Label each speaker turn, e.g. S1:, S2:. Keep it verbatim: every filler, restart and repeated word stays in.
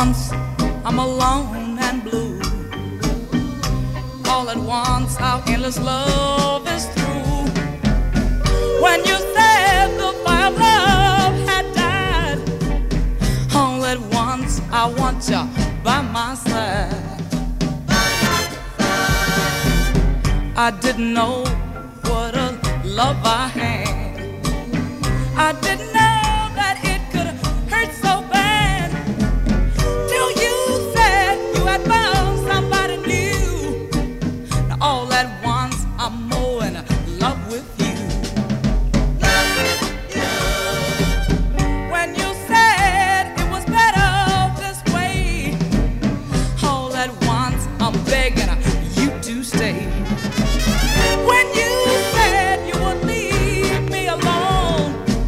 S1: once I'm alone and blue. All at once our endless love is through. When you said the fire of love had died, all at once I want you by my side. I didn't know what a love I had. I didn't